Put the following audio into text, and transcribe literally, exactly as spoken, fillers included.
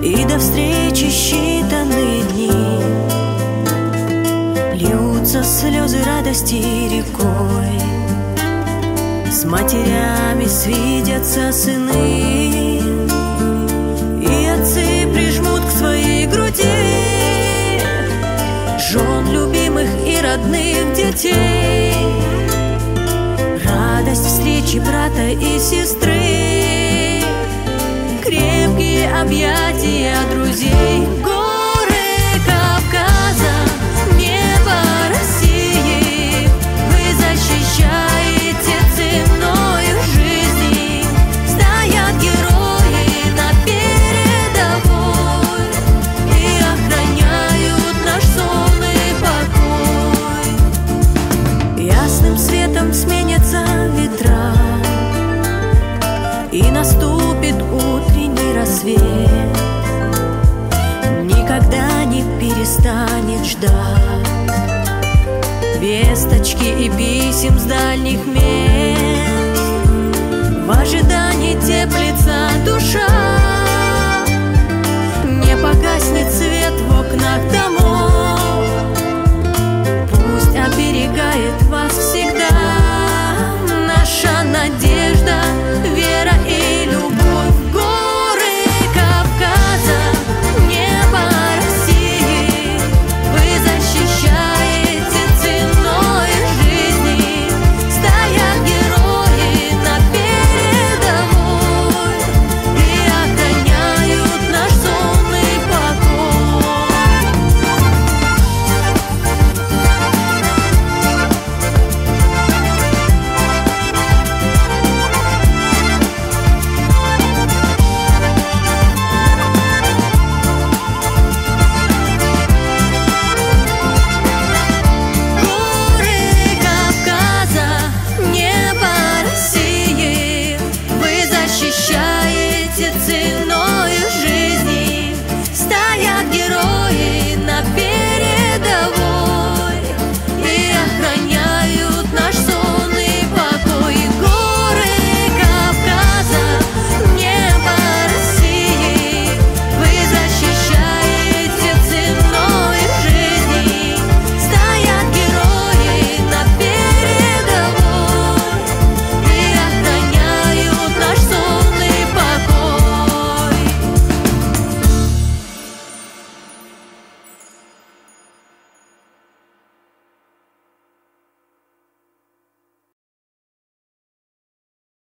И до встречи считанные дни. Льются слезы радости рекой, с матерями свидятся сыны, и отцы прижмут к своей груди жен любимых и родных детей. Радость встречи брата и сестры, крепкие объятия друзей. Горы Кавказа, небо России, вы защищаете ценою жизни. Стоят герои на передовой и охраняют наш сон и покой. Ясным светом сменятся ветра, и наступит утренний рассвет. Никогда не перестанет ждать весточки и писем с дальних мест. В ожидании теплится душа.